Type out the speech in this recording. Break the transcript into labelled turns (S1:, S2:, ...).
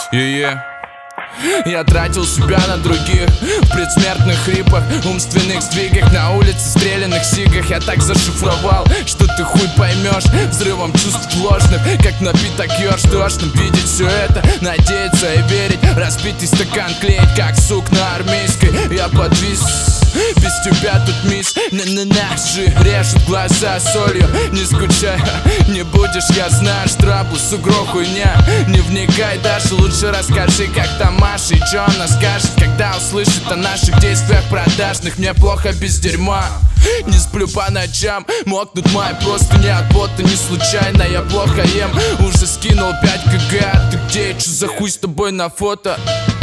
S1: Я тратил себя на других в предсмертных хрипах, умственных сдвигах, на улице стрелянных сигах. Я так зашифровал, что ты хуй поймешь взрывом чувств ложных, как напиток ёж. Тошно видеть все это, надеяться и верить, разбитый стакан клеить, как сук на армейской. Я подвис, без тебя тут мисс наши режут глаза солью. Не скучай, не будешь, я знаю, штрафы, сугро, хуйня. Не вникай даже, лучше расскажи, как там Маша, и чё она скажет, когда услышит о наших действиях продажных. Мне плохо без дерьма, не сплю по ночам, мокнут мои просто не от пота, не случайно. Я плохо ем, уже скинул 5 кг. Ты где, чё за хуй с тобой на фото?